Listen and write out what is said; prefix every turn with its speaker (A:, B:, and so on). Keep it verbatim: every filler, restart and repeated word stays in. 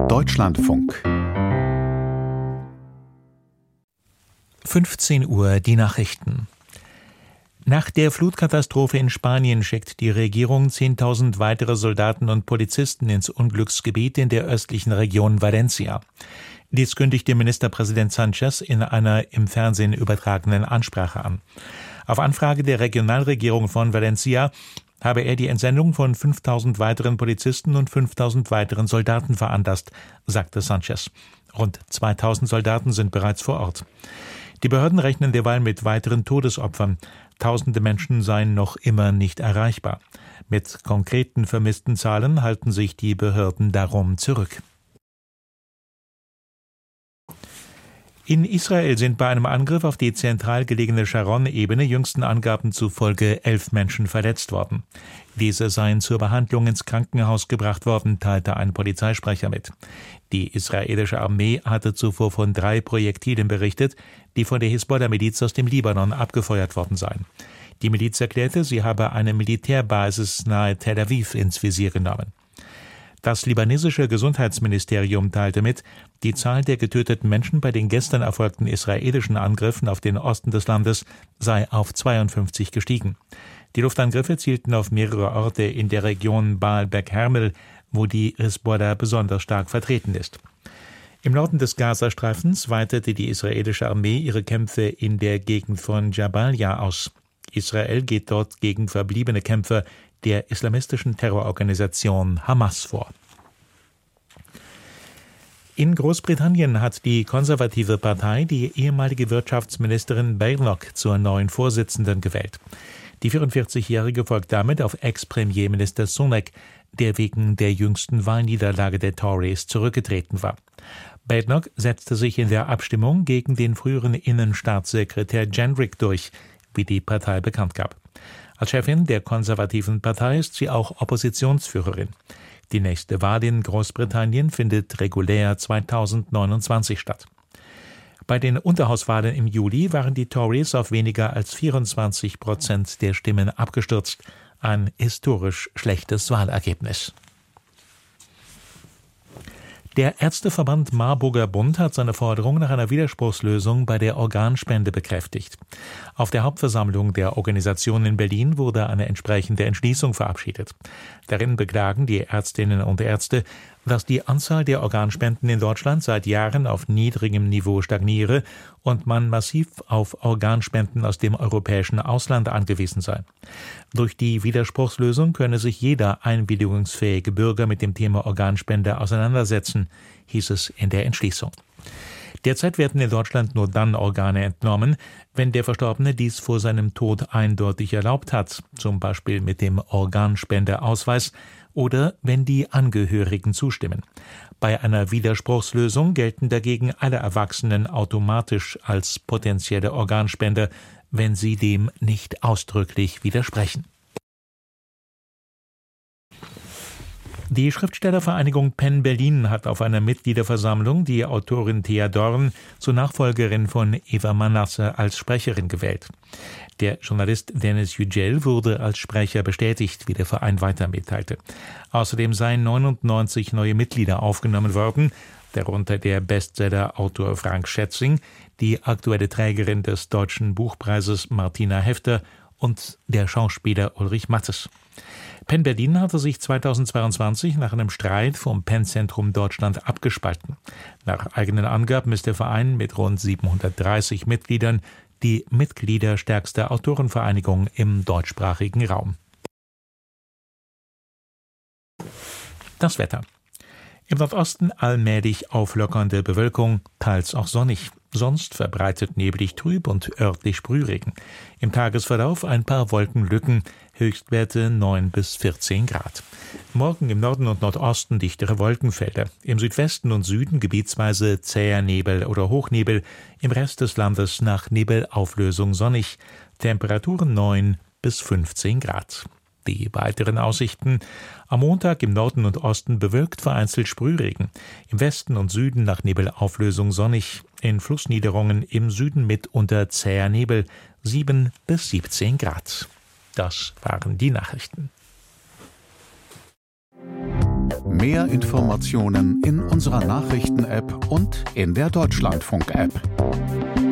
A: Deutschlandfunk.
B: fünfzehn Uhr die Nachrichten. Nach der Flutkatastrophe in Spanien schickt die Regierung zehntausend weitere Soldaten und Polizisten ins Unglücksgebiet in der östlichen Region Valencia. Dies kündigte Ministerpräsident Sánchez in einer im Fernsehen übertragenen Ansprache an. Auf Anfrage der Regionalregierung von Valencia habe er die Entsendung von fünftausend weiteren Polizisten und fünftausend weiteren Soldaten veranlasst, sagte Sánchez. Rund zweitausend Soldaten sind bereits vor Ort. Die Behörden rechnen derweil mit weiteren Todesopfern. Tausende Menschen seien noch immer nicht erreichbar. Mit konkreten vermissten Zahlen halten sich die Behörden darum zurück. In Israel sind bei einem Angriff auf die zentral gelegene Sharon-Ebene jüngsten Angaben zufolge elf Menschen verletzt worden. Diese seien zur Behandlung ins Krankenhaus gebracht worden, teilte ein Polizeisprecher mit. Die israelische Armee hatte zuvor von drei Projektilen berichtet, die von der Hisbollah-Miliz aus dem Libanon abgefeuert worden seien. Die Miliz erklärte, sie habe eine Militärbasis nahe Tel Aviv ins Visier genommen. Das libanesische Gesundheitsministerium teilte mit, die Zahl der getöteten Menschen bei den gestern erfolgten israelischen Angriffen auf den Osten des Landes sei auf zweiundfünfzig gestiegen. Die Luftangriffe zielten auf mehrere Orte in der Region Baalbek Hermel, wo die Hisbollah besonders stark vertreten ist. Im Norden des Gazastreifens weitete die israelische Armee ihre Kämpfe in der Gegend von Jabalia aus. Israel geht dort gegen verbliebene Kämpfer der islamistischen Terrororganisation Hamas vor. In Großbritannien hat die konservative Partei die ehemalige Wirtschaftsministerin Badenoch zur neuen Vorsitzenden gewählt. Die vierundvierzigjährige folgt damit auf Ex-Premierminister Sunak, der wegen der jüngsten Wahlniederlage der Tories zurückgetreten war. Badenoch setzte sich in der Abstimmung gegen den früheren Innenstaatssekretär Jendrik durch, wie die Partei bekannt gab. Als Chefin der konservativen Partei ist sie auch Oppositionsführerin. Die nächste Wahl in Großbritannien findet regulär zweitausendneunundzwanzig statt. Bei den Unterhauswahlen im Juli waren die Tories auf weniger als vierundzwanzig Prozent der Stimmen abgestürzt. Ein historisch schlechtes Wahlergebnis. Der Ärzteverband Marburger Bund hat seine Forderung nach einer Widerspruchslösung bei der Organspende bekräftigt. Auf der Hauptversammlung der Organisation in Berlin wurde eine entsprechende Entschließung verabschiedet. Darin beklagen die Ärztinnen und Ärzte, dass die Anzahl der Organspenden in Deutschland seit Jahren auf niedrigem Niveau stagniere und man massiv auf Organspenden aus dem europäischen Ausland angewiesen sei. Durch die Widerspruchslösung könne sich jeder einwilligungsfähige Bürger mit dem Thema Organspende auseinandersetzen, hieß es in der Entschließung. Derzeit werden in Deutschland nur dann Organe entnommen, wenn der Verstorbene dies vor seinem Tod eindeutig erlaubt hat, zum Beispiel mit dem Organspendeausweis oder wenn die Angehörigen zustimmen. Bei einer Widerspruchslösung gelten dagegen alle Erwachsenen automatisch als potenzielle Organspender, wenn sie dem nicht ausdrücklich widersprechen. Die Schriftstellervereinigung Penn Berlin hat auf einer Mitgliederversammlung die Autorin Thea Dorn zur Nachfolgerin von Eva Manasse als Sprecherin gewählt. Der Journalist Dennis Yücel wurde als Sprecher bestätigt, wie der Verein weiter mitteilte. Außerdem seien neunundneunzig neue Mitglieder aufgenommen worden, darunter der Bestseller-Autor Frank Schätzing, die aktuelle Trägerin des Deutschen Buchpreises Martina Hefter und der Schauspieler Ulrich Mattes. Penn Berlin hatte sich zweitausendzweiundzwanzig nach einem Streit vom Penn-Zentrum Deutschland abgespalten. Nach eigenen Angaben ist der Verein mit rund siebenhundertdreißig Mitgliedern die mitgliederstärkste Autorenvereinigung im deutschsprachigen Raum. Das Wetter. Im Nordosten allmählich auflockernde Bewölkung, teils auch sonnig. Sonst verbreitet neblig trüb und örtlich Sprühregen. Im Tagesverlauf ein paar Wolkenlücken, Höchstwerte neun bis vierzehn Grad. Morgen im Norden und Nordosten dichtere Wolkenfelder. Im Südwesten und Süden gebietsweise zäher Nebel oder Hochnebel. Im Rest des Landes nach Nebelauflösung sonnig. Temperaturen neun bis fünfzehn Grad. Die weiteren Aussichten: am Montag im Norden und Osten bewölkt, vereinzelt Sprühregen. Im Westen und Süden nach Nebelauflösung sonnig. In Flussniederungen im Süden mitunter zäher Nebel, sieben bis siebzehn Grad. Das waren die Nachrichten.
A: Mehr Informationen in unserer Nachrichten-App und in der Deutschlandfunk-App.